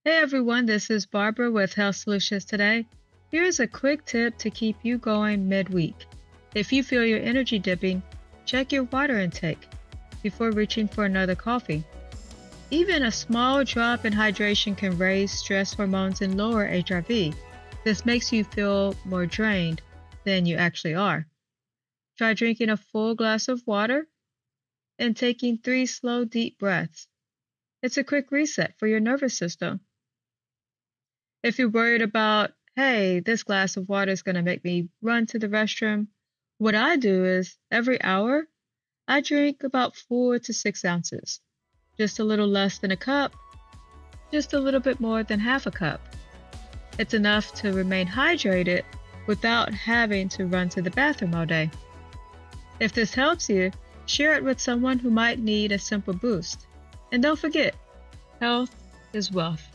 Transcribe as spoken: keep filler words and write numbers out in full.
Hey everyone, this is Barbara with Health Solutions Today. Here's a quick tip to keep you going midweek. If you feel your energy dipping, check your water intake before reaching for another coffee. Even a small drop in hydration can raise stress hormones and lower H R V. This makes you feel more drained than you actually are. Try drinking a full glass of water and taking three slow, deep breaths. It's a quick reset for your nervous system. If you're worried about, hey, this glass of water is going to make me run to the restroom, what I do is every hour, I drink about four to six ounces, just a little less than a cup, just a little bit more than half a cup. It's enough to remain hydrated without having to run to the bathroom all day. If this helps you, share it with someone who might need a simple boost. And don't forget, health is wealth.